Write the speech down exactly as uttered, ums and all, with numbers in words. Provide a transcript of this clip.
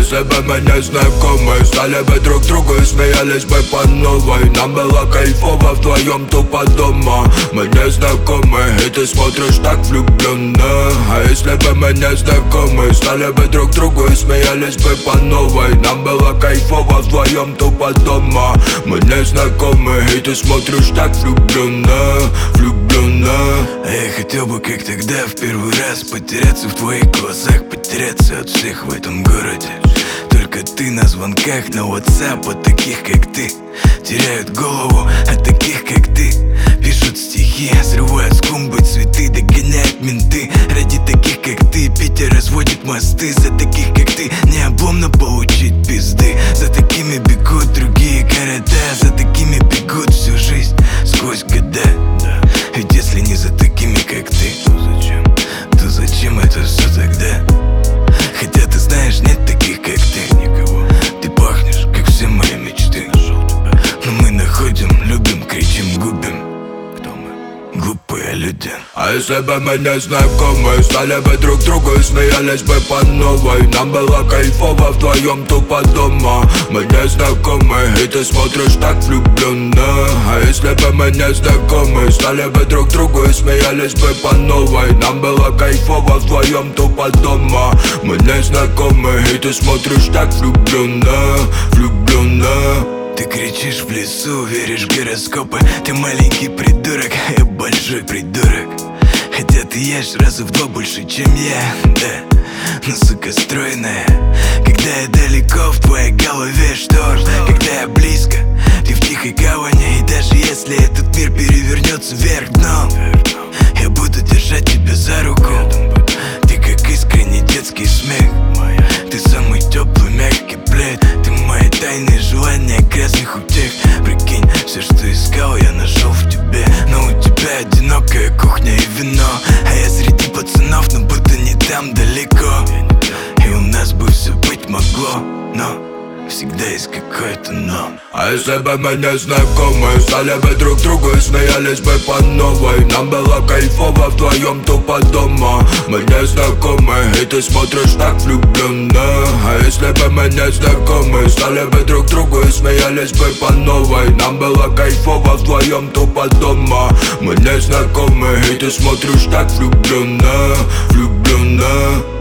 если бы мы незнакомы стали бы друг другу и смеялись бы по новой. Нам было кайфово вдвоем тупо дома. Мы не знакомы, и ты смотришь так влюбленно. А если бы мы не знакомы стали бы друг другу и смеялись бы по новой. Нам было кайфово вдвоем тупо дома. Мы не знакомы, и ты смотришь так влюбленно, влюбленно. А я хотел бы, как тогда, в первый раз потеряться в твоих глазах, потеряться от всех в этом городе. Только ты на звонках на WhatsApp от таких, как ты. Теряют голову от таких, как ты. Пишут стихи, срывают с клумбы цветы, догоняют менты. Ради таких, как ты, Питер разводит мосты. За таких, как ты, не обломно получить пизды. За такими бегут другие города, за такими бегут всю жизнь сквозь года. Ведь если не за такими, как ты, то зачем? То зачем это все тогда? Хотя ты знаешь, нет таких, как ты, никого. Ты пахнешь, как все мои мечты. Но мы находим, любим, кричим, губим. Кто мы? Глупые люди. А если бы мы не знакомы стали бы друг другу и смеялись бы по новой. Нам было кайфово вдвоем тупо дома. Мы не знакомы, и ты смотришь так влюбленно. А если бы мы не знакомы стали бы друг другу и смеялись бы по новой. Нам было кайфово вдвоем тупо дома. Мы не знакомы, и ты смотришь так влюбленно, влюбленно. Ты кричишь в лесу, веришь в гороскопы. Ты маленький придурок, я большой придурок. Хотя ты ешь раза в два больше, чем я, да. Но сука стройная. Когда я далеко, в твоей голове шторм. Когда я близко, ты в тихой гавани. И даже если этот мир перевернется вверх дном, я буду держать тебя за руку. Ты как искренний детский смех. Ты самый теплый, мягкий плед. Ты мои тайные желания грязных утех. Прикинь, все, что искал, я нашел в тебе. Но у тебя одинокая кухня и вино. А я среди пацанов, но будто не там далеко. И у нас бы все быть могло, но всегда есть какое-то но. А если бы мы не знакомы стали бы друг другу и смеялись бы по новой. Нам было кайфово вдвоем тупо дома. Мы не знакомы, и ты смотришь так влюбленно. А если бы мы не знакомы стали бы друг другу и смеялись бы по новой. Нам было кайфово вдвоем тупо дома. Мы не знакомы, и ты смотришь так влюбленно, влюбленно.